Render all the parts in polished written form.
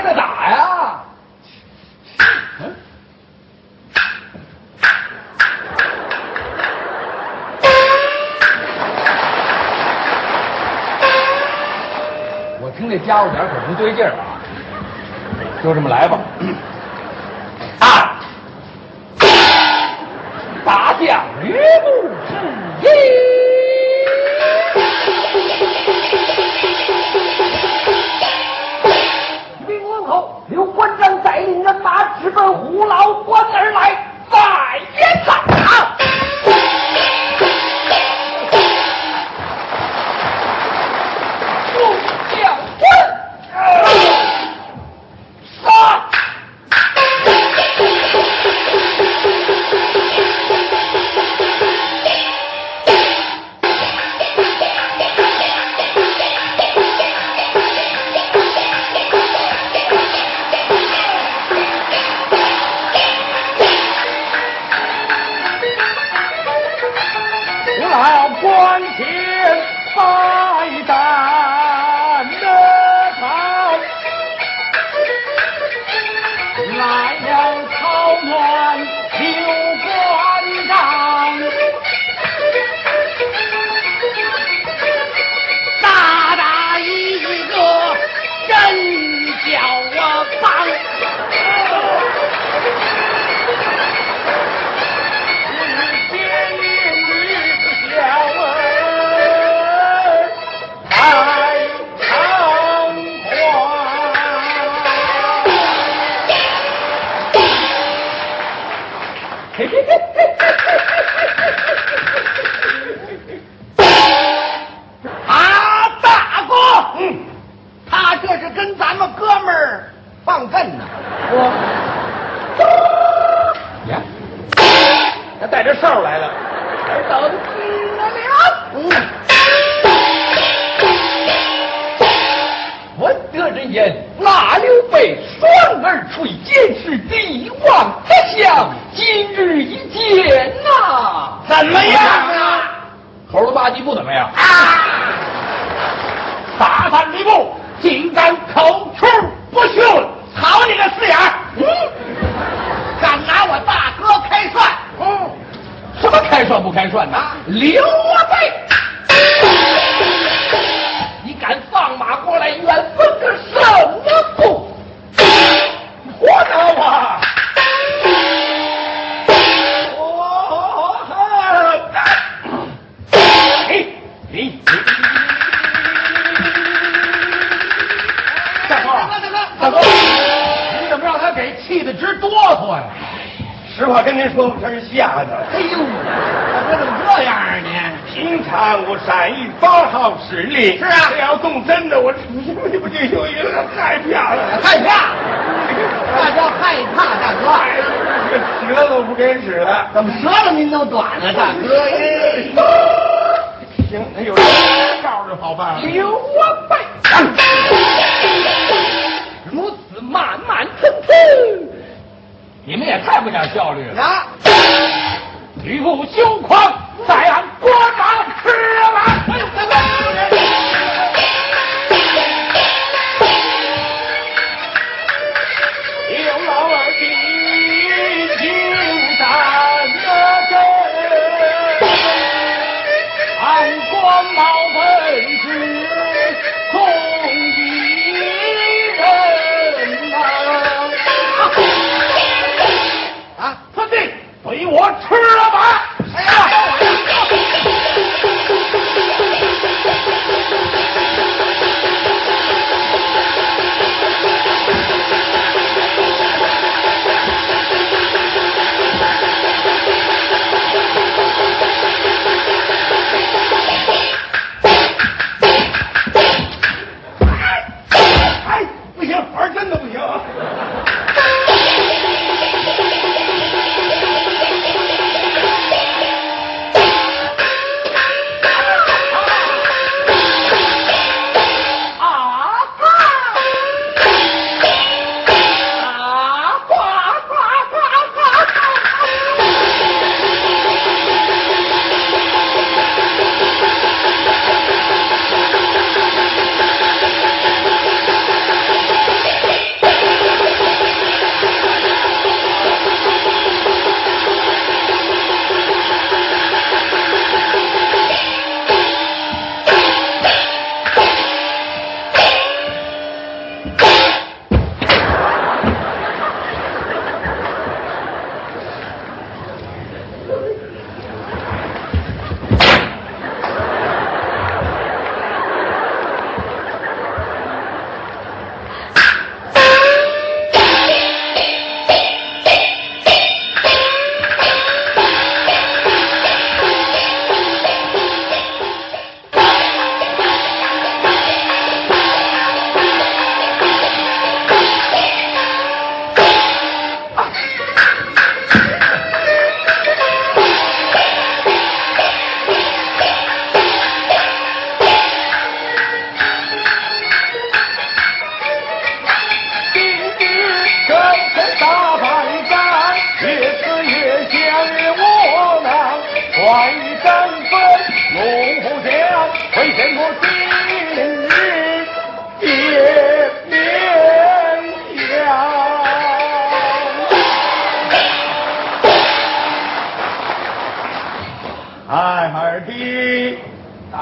在打呀？我听这家伙点可不对劲儿啊！就这么来吧。啊！大将吕布是一。明文后，刘关张带领人马直奔虎牢关而来，在演上啊！ 随我吃了吧！哎呀！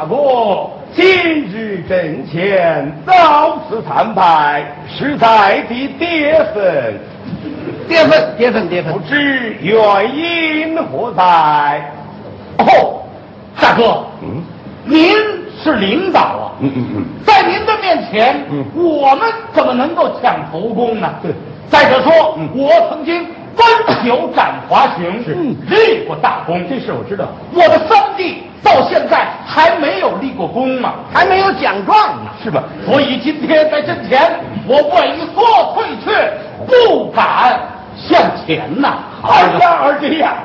大哥，今日阵前早次参拜，实在的跌份。不知原因何在？ 哦，大哥，您是领导啊，在您的面前，我们怎么能够抢头功呢？再者说，我曾经奔九斩华雄，立过大功， 这事我知道。 我的三弟到现在还没有立过功嘛，还没有奖状呢， 是吧？ 所以今天在阵前，我畏缩退却，不敢向前呐。 儿子呀，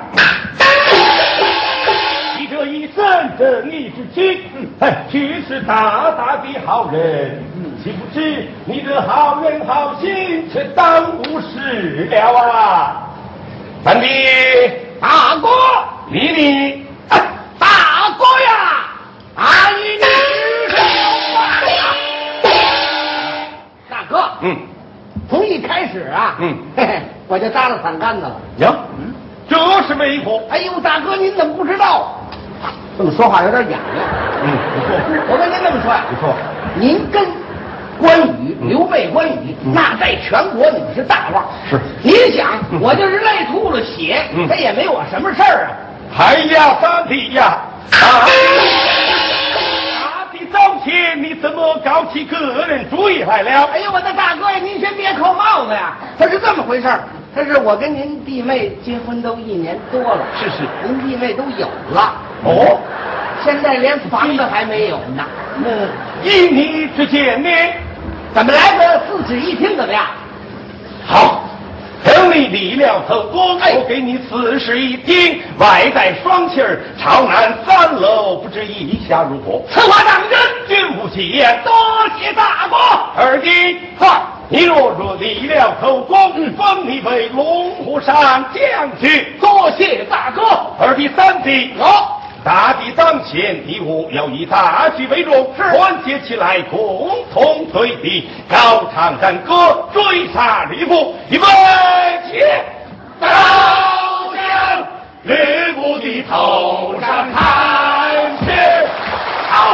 你这一生正义之妻，却是大大的好人，岂不知你的好人好心却耽误事了啊！三弟， 大哥， 你， 大哥呀，阿姨你知道啊！大哥，从一开始啊，嘿嘿，我就扎了伞杆子了。 哟，这是为何？ 哎呦，大哥，您怎么不知道？这么说话有点痒痒。 不错。 我跟您这么说呀， 不错。 您跟关羽、刘备、关羽，那在全国你们是大腕。 是。 您想，我就是累吐了血，他也没我什么事儿啊。 哎呀，三弟呀，大的早前你怎么搞起个人主意来了？ 哎呦，我的大哥呀，您先别扣帽子呀。他是这么回事儿，他是我跟您弟妹结婚都1年多了， 是， 您弟妹都有了。 哦， 现在连房子还没有呢。 依你之见呢？ 咱们来个4室1厅怎么样？ 好，等你立了头功，我给你4室1厅，外带双气儿，朝南3楼，不知意下如何？ 此话当真？ 君不其言。 多谢大哥。 二弟，你若立了头功，封你为龙虎山将军。 多谢大哥。 二弟、三弟，大敌当前，敌我要以大局为重，团结起来，共同对敌，高唱战歌，追杀吕布，预备起，刀向吕布的头上砍去，好。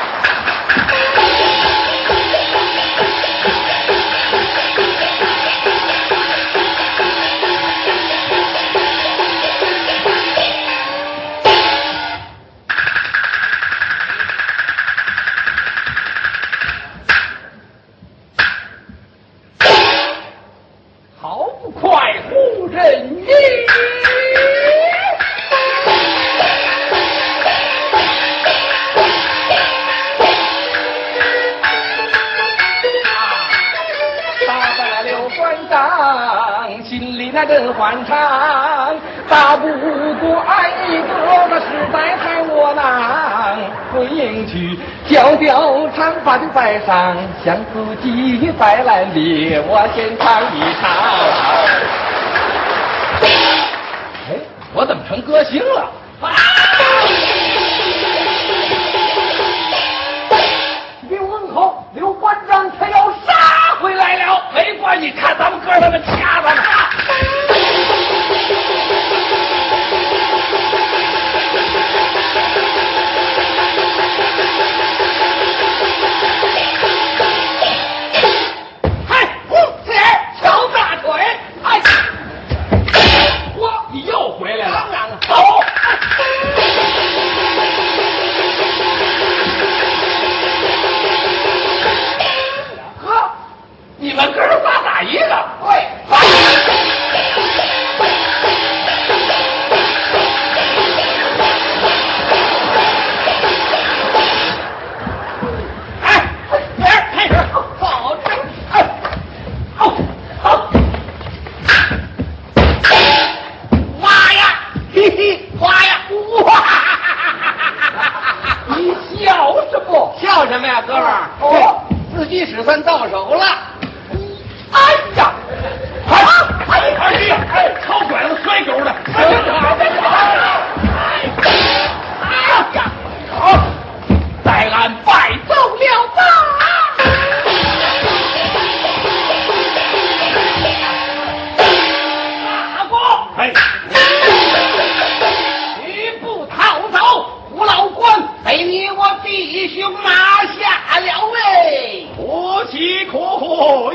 真欢畅，打不过俺一个，那实在太窝囊。回营去调调长发的摆上，相思鸡再来列，我先唱一唱。哎，我怎么成歌星了？刘文侯、刘关张他要杀回来了，没关系，看咱们哥他们掐他们。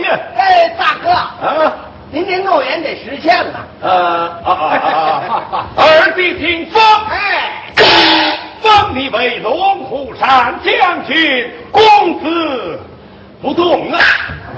哎，大哥啊， 您这诺言得实现了。 儿弟听说， 哎， 封你为龙虎山将军，公子不动啊！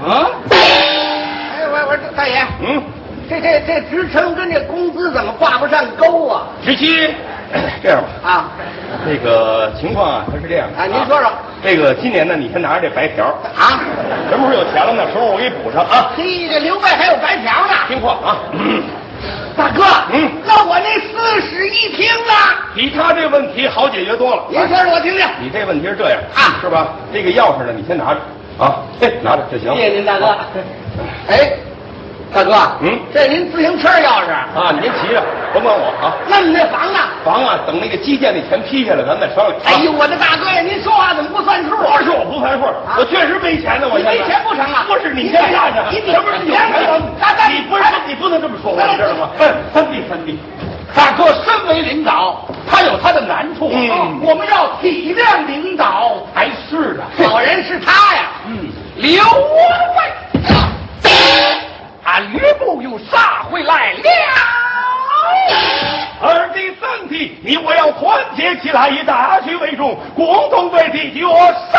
哎，我大爷，这职称跟这工资怎么挂不上钩啊？ 直接这样吧， 啊， 这个情况啊，它是这样的啊，您说说。 这个今年呢，你先拿着这白条啊， 什么时候有钱了呢？时候我给你补上啊！ 嘿，这刘备还有白条呢。 听话啊！ 大哥，那我那4室一厅呢？ 比他这问题好解决多了。 您说说我听听。 你这问题是这样啊， 是吧？这个钥匙呢，你先拿着啊，拿着就行。 谢谢您，大哥。哎，大哥，这是您自行车钥匙啊，您骑着，甭管我啊。 那你那房呢？ 房啊，等那个基建那钱批下来，咱们再商量。 哎呦，我的大哥呀，您说话怎么不算数啊？ 不是我不算数，我确实没钱呢，我你没钱不成啊？ 不是你先下去， 你什么是有钱？你不是你不能这么说话，知道吗？三弟， 大哥身为领导，他有他的难处，我们要体谅领导才是的。好人是他呀，刘备，吕布又杀回来了。 二弟三弟，你我要团结起来，以大局为重，共同对敌绝杀。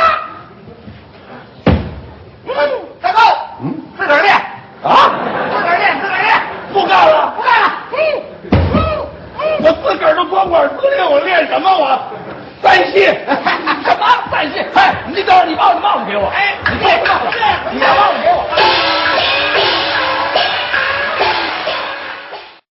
大哥，自个儿练啊！ 自个儿练， 不干了， 不干了。 我自个儿都光管自练，我练什么我？散戏？ 什么散戏？哎，你等会儿，你把我的帽子给我。哎，你把帽子给我。